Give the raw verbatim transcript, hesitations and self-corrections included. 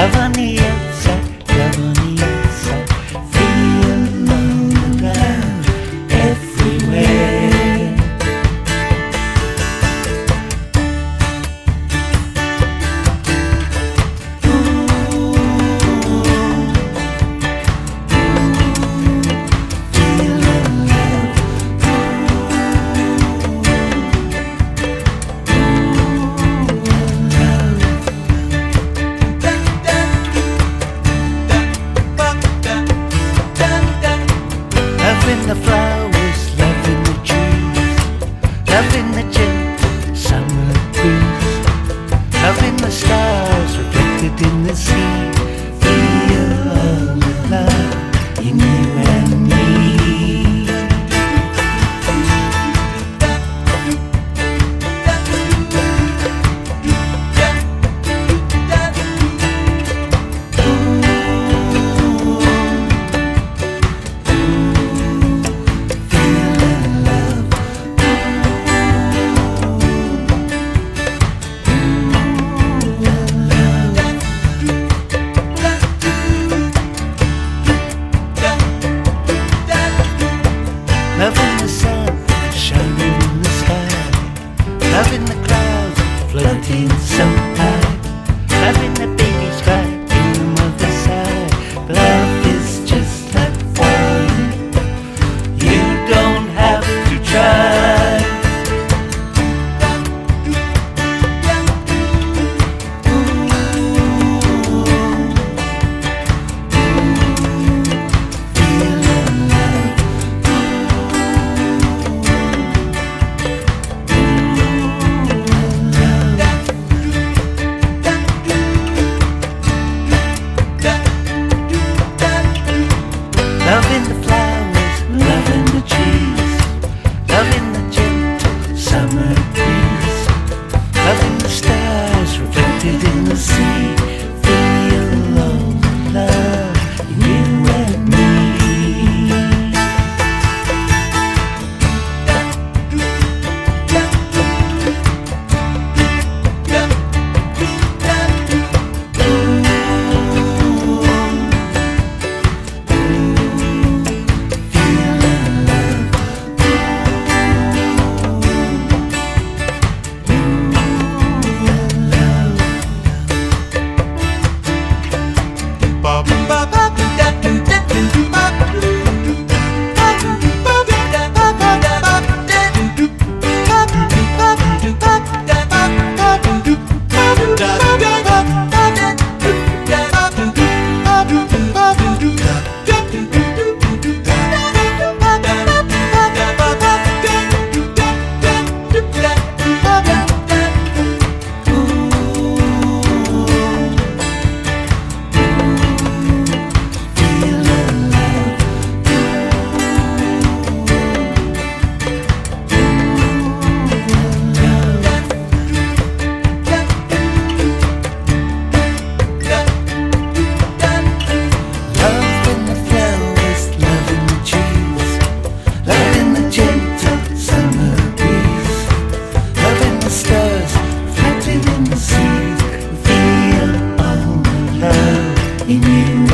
Love on the outside, love on the outside. Feel all around, everywhere. Ooh, feel the love. Loving the flowers, loving the trees, loving the gentle summer breeze, loving the stars reflected in the sea. Feel all the love in you and me. Loving the sun shining in the sky, loving the clouds floating so high, loving the baby's cry in the mother's sigh. Love is just like wine, you don't have to try. Loving the flowers, loving the trees, loving the gentle summer breeze, loving the stars reflected in the sea. Feel all the love in you and me. Stars floating in the sea. Feel all the love in you.